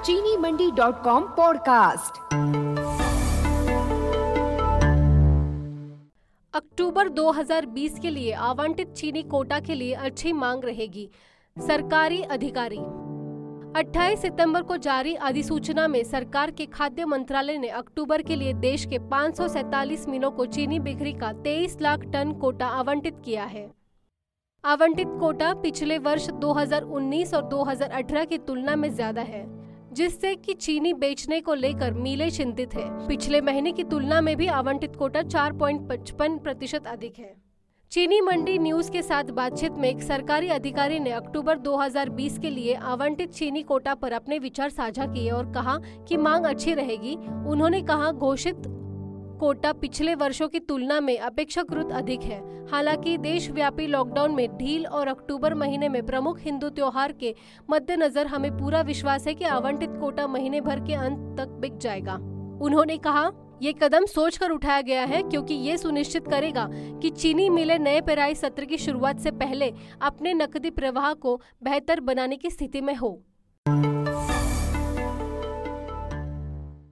चीनीमंडी.com podcast. अक्टूबर 2020 के लिए आवंटित चीनी कोटा के लिए अच्छी मांग रहेगी, सरकारी अधिकारी। 28 सितंबर को जारी अधिसूचना में सरकार के खाद्य मंत्रालय ने अक्टूबर के लिए देश के 547 मिलों को चीनी बिक्री का 23 लाख टन कोटा आवंटित किया है। आवंटित कोटा पिछले वर्ष 2019 और 2018 की तुलना में ज्यादा है, जिससे कि चीनी बेचने को लेकर मिलें चिंतित है। पिछले महीने की तुलना में भी आवंटित कोटा 4.55% अधिक है। चीनी मंडी न्यूज के साथ बातचीत में एक सरकारी अधिकारी ने अक्टूबर 2020 के लिए आवंटित चीनी कोटा पर अपने विचार साझा किए और कहा कि मांग अच्छी रहेगी। उन्होंने कहा, घोषित कोटा पिछले वर्षों की तुलना में अपेक्षाकृत अधिक है। हालांकि देशव्यापी लॉकडाउन में ढील और अक्टूबर महीने में प्रमुख हिंदू त्योहार के मद्देनजर हमें पूरा विश्वास है कि आवंटित कोटा महीने भर के अंत तक बिक जाएगा। उन्होंने कहा, ये कदम सोचकर उठाया गया है क्योंकि ये सुनिश्चित करेगा कि चीनी मिलें नए पेराई सत्र की शुरुआत से पहले अपने नकदी प्रवाह को बेहतर बनाने की स्थिति में हो।